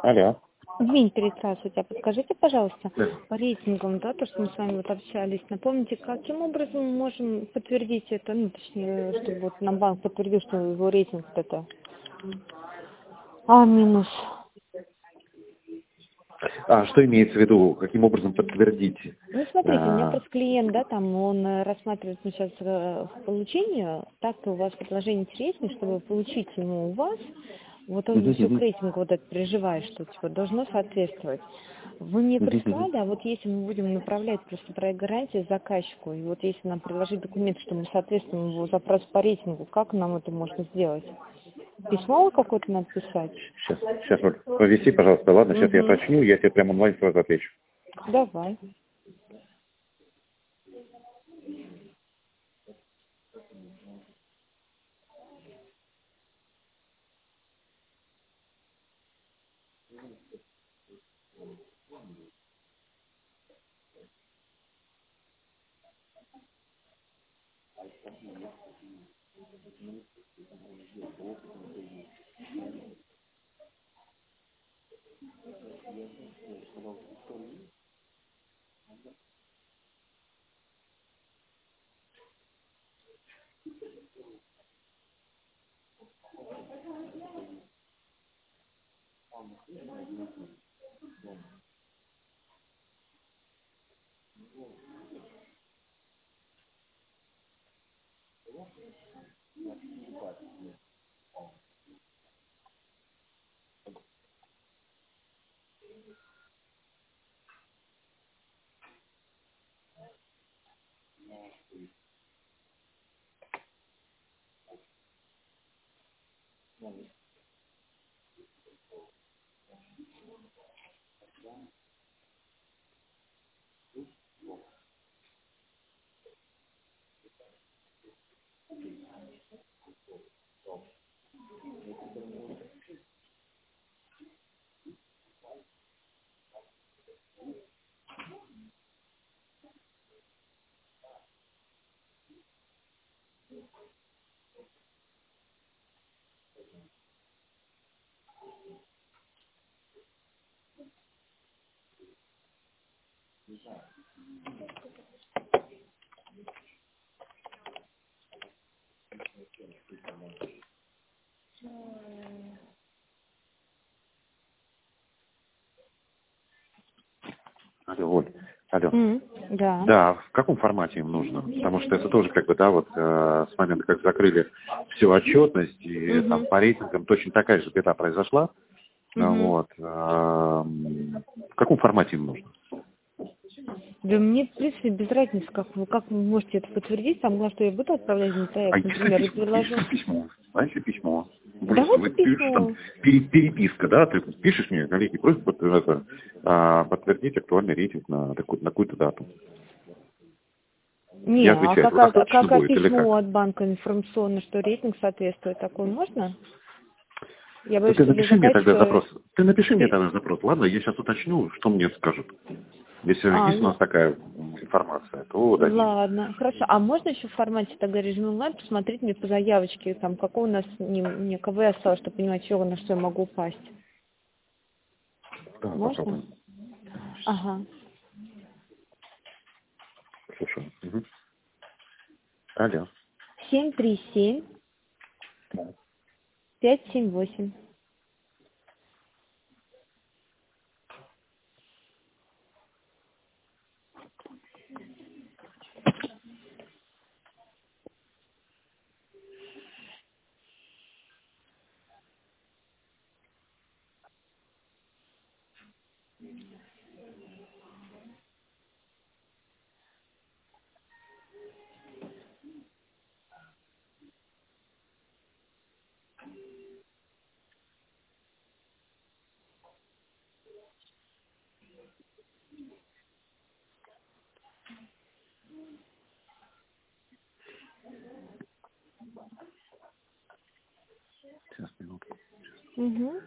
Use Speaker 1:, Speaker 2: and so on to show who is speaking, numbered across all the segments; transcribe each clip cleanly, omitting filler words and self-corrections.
Speaker 1: Алло.
Speaker 2: Дмитрий, здравствуйте. А подскажите, пожалуйста,
Speaker 1: Да.
Speaker 2: по рейтингам, да, то, что мы с вами вот общались, напомните, каким образом мы можем подтвердить это, ну, точнее, чтобы вот нам банк подтвердил, что его рейтинг вот это минус.
Speaker 1: Что имеется в виду? Каким образом подтвердить?
Speaker 2: Ну, смотрите, у меня
Speaker 1: А,
Speaker 2: просто клиент, да, там, он рассматривает ну, сейчас получение, так-то у вас предложение интереснее, чтобы получить ему у вас, вот он еще к
Speaker 1: мгм,
Speaker 2: рейтингу вот это переживает, что типа должно соответствовать. Вы мне
Speaker 1: мгм, мгм.
Speaker 2: прислали, а вот если мы будем направлять просто проект гарантии заказчику, и вот если нам предложить документы, что мы соответствуем его запросу по рейтингу, как нам это можно сделать? Письмо какое-то написать?
Speaker 1: Сейчас, вот, повиси, пожалуйста, ладно, сейчас я
Speaker 2: Угу.
Speaker 1: уточню, я тебе прямо онлайн сразу отвечу.
Speaker 2: Давай.
Speaker 1: Алло, Оль, алло.
Speaker 2: Да.
Speaker 1: Да, в каком формате им нужно? Потому что это тоже как бы, да, вот с момента, как закрыли всю отчетность, и там
Speaker 2: Угу.
Speaker 1: по рейтингам точно такая же беда произошла.
Speaker 2: Угу.
Speaker 1: В каком формате им нужно?
Speaker 2: Да мне, в принципе, без разницы, как вы можете это подтвердить. Самое главное, что я буду отправлять на
Speaker 1: А
Speaker 2: проект,
Speaker 1: если
Speaker 2: например, и
Speaker 1: письмо?
Speaker 2: предложу.
Speaker 1: Если письмо? Просто
Speaker 2: Давайте
Speaker 1: вы пишешь там
Speaker 2: письмо.
Speaker 1: переписка, да, ты пишешь мне, коллеги, просьба подтвердить актуальный рейтинг на какую-то дату.
Speaker 2: Не,
Speaker 1: Я
Speaker 2: а
Speaker 1: отвечаю,
Speaker 2: как,
Speaker 1: этого достаточно
Speaker 2: как
Speaker 1: будет или
Speaker 2: письмо
Speaker 1: как?
Speaker 2: от банка информационно, что рейтинг соответствует, такое можно? Я
Speaker 1: Да
Speaker 2: боюсь,
Speaker 1: ты
Speaker 2: что для
Speaker 1: напиши мне тогда
Speaker 2: заказчика...
Speaker 1: запрос. Ты напиши мне тогда запрос. Ладно, я сейчас уточню, что мне скажут. Если есть у
Speaker 2: Ну,
Speaker 1: нас такая информация, то дадим.
Speaker 2: ладно, хорошо. А можно еще в формате тогда режима онлайн посмотреть мне по заявочке, там, какого у нас не КВ осталось, чтобы понимать, чего, на что я могу упасть?
Speaker 1: Да,
Speaker 2: Можно?
Speaker 1: попробуем.
Speaker 2: Ага.
Speaker 1: Слушай. Алло.
Speaker 2: 737 578.
Speaker 1: Сейчас, минутку.
Speaker 2: Угу.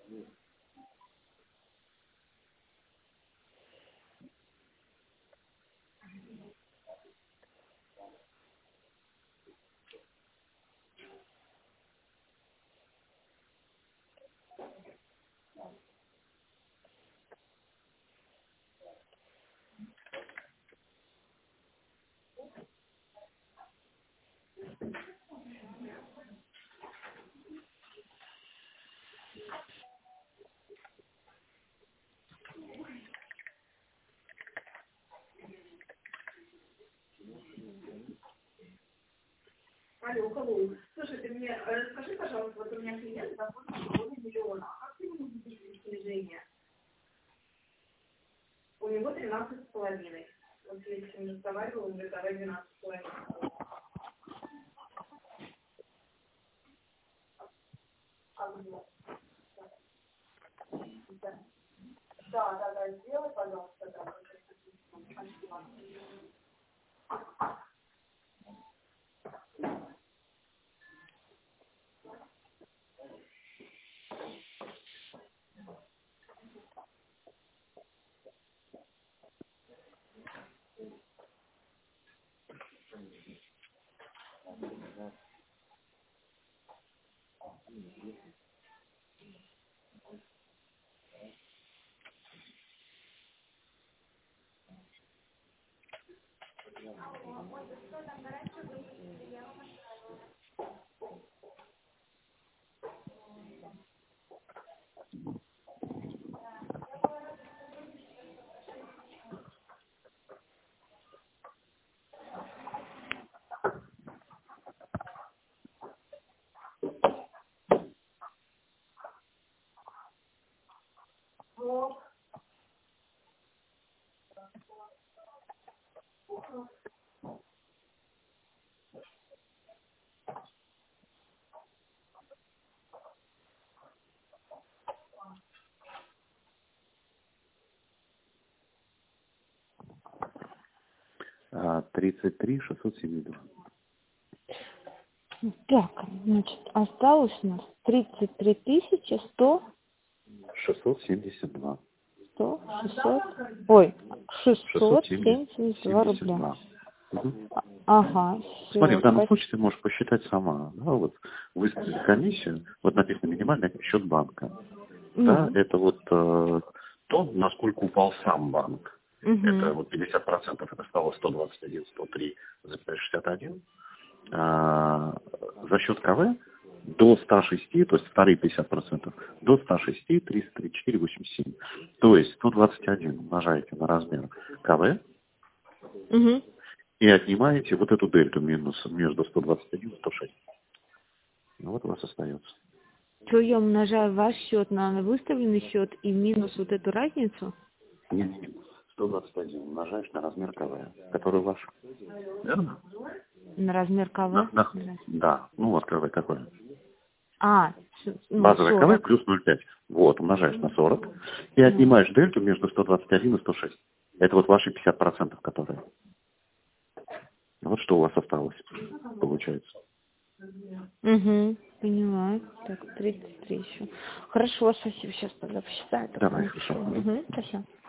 Speaker 3: Алло, Халу. Слушай, ты мне расскажи, пожалуйста, вот у меня клиент заплатил половину миллиона. А как ты ему видишь снижение? У него 13,5. Вот я с ним разговаривала, он говорит, давай 12,5. Да, сделай, пожалуйста, да. Спасибо.
Speaker 1: 33 672.
Speaker 2: Так, значит, осталось у нас 33 100,
Speaker 1: 672.
Speaker 2: 600, ой, 672 рубля.
Speaker 1: 672. Угу.
Speaker 2: Ага, все.
Speaker 1: Смотри, в данном случае ты можешь посчитать сама. Да, вот выставили комиссию, вот написано минимальный счет банка. Да, это вот то, насколько упал сам банк. Это вот 50%, это стало 121, 103,61. За счет КВ до 106, то есть вторые 50%, до 106, 334,87. То есть 121 умножаете на размер КВ и отнимаете вот эту дельту минус между 121 и 106. Ну вот у вас остается.
Speaker 2: Что я умножаю ваш счет на выставленный счет и минус вот эту разницу?
Speaker 1: Нет, 121 умножаешь на размер КВ, который ваш. Верно?
Speaker 2: На размер КВ?
Speaker 1: Да. Ну вот КВ какой? Базовый
Speaker 2: 40.
Speaker 1: КВ плюс 0,5. Вот, умножаешь на 40 и отнимаешь дельту между 121 и 106. Это вот ваши 50%, которые. Вот что у вас осталось, получается.
Speaker 2: Поняла. Так, 33 еще. Хорошо, спасибо. Сейчас тогда посчитаю.
Speaker 1: Давай, хорошо.
Speaker 2: Спасибо.